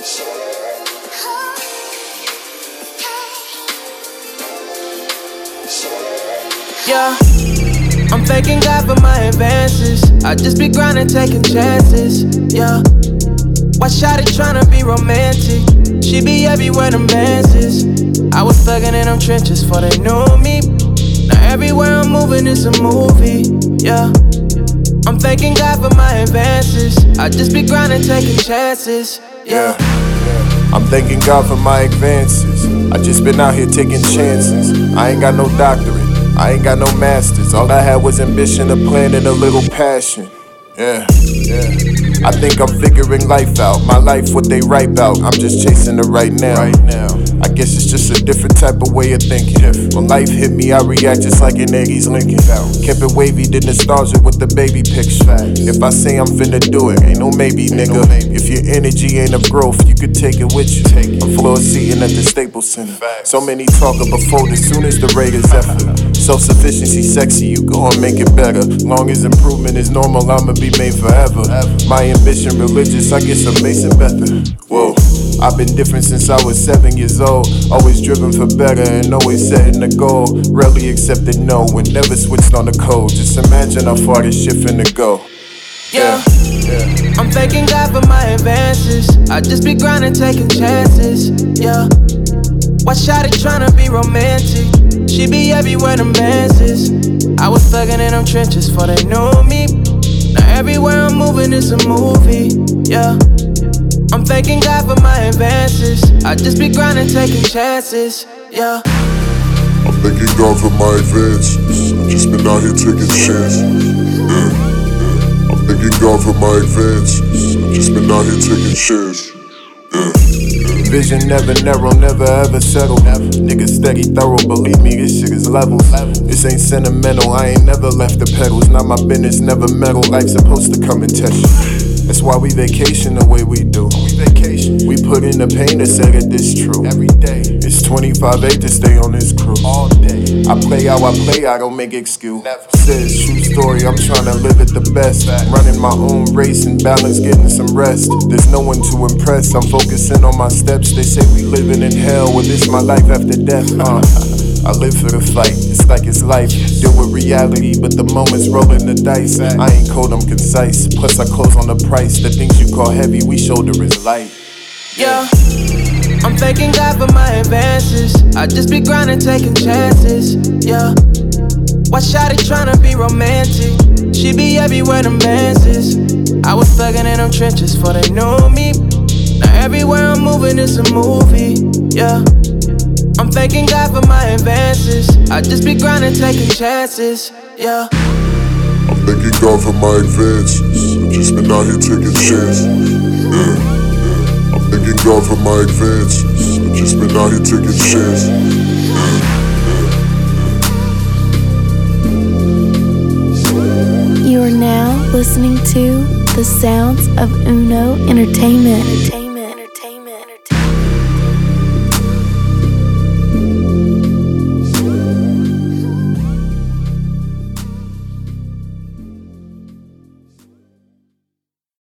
Yeah, I'm thanking God for my advances. I just be grinding, taking chances. Yeah, why shawty tryna be romantic? She be everywhere them bands is. I was thugging in them trenches before they knew me. Now everywhere I'm moving is a movie. Yeah, I'm thanking God for my advances. I just be grinding, taking chances. Yeah. I'm thanking God for my advances. I just been out here taking chances. I ain't got no doctorate, I ain't got no masters. All I had was ambition, a plan, and a little passion. Yeah. I think I'm figuring life out. My life, what they write about. I'm just chasing it right now. I guess it's just a different type of way of thinking. When life hit me, I react just like an Aggies Lincoln. Kept it wavy, the nostalgia with the baby picture. If I say I'm finna do it, ain't no maybe, nigga. If your energy ain't of growth, you could take it with you. I'm floor seating at the Staples Center. So many talking before, as soon as the Raiders effort. Self-sufficiency sexy, you go and make it better. Long as improvement is normal, I'ma be made forever. My ambition religious, I guess I'm Mason Bether. Whoa, I've been different since I was 7 years old. Always driven for better and always setting a goal. Rarely accepted no and never switched on the code. Just imagine how far this shit finna go. Yeah. I'm thanking God for my advances. I just be grinding, taking chances. Yeah, why shawty tryna be romantic? She be everywhere them bands is. I was thugging in them trenches before they knew me. Now everywhere I'm moving is a movie. Yeah, I'm thanking God for my advances. I just be grinding, taking chances. Yeah, I'm thanking God for my advances. I just been out here taking chances. I'm thanking God for my advances. I just been out here taking chances. Vision never narrow, never ever settle. Niggas steady thorough, believe me, this shit is levels. This ain't sentimental, I ain't never left the pedals. Not my business, never meddle. Life's supposed to come and test you. That's why we vacation the way we do. We put in the pain to say that this true. Every day, it's 25-8 to stay on this crew. All day, I play how I play, I don't make excuse. Says true story, I'm trying to live it the best. Running my own race and balance, getting some rest. There's no one to impress, I'm focusing on my steps. They say we living in hell, well this my life after death. I live for the fight, it's like it's life. Deal with reality, but the moment's rolling the dice. I ain't cold, I'm concise. Plus I close on the price. The things you call heavy, we shoulder is light. Yeah, I'm thanking God for my advances. I just be grinding, taking chances. Yeah, why shawty tryna be romantic? She be everywhere them bands is. I was thugging in them trenches before they knew me. Now everywhere I'm moving is a movie. Yeah, I'm thanking God for my advances. I just be grinding, taking chances. Yeah, I'm thanking God for my advances. I just been out here taking chances. I'm thanking God for my advances. I just been out here taking chances. You are now listening to the sounds of Uno Entertainment.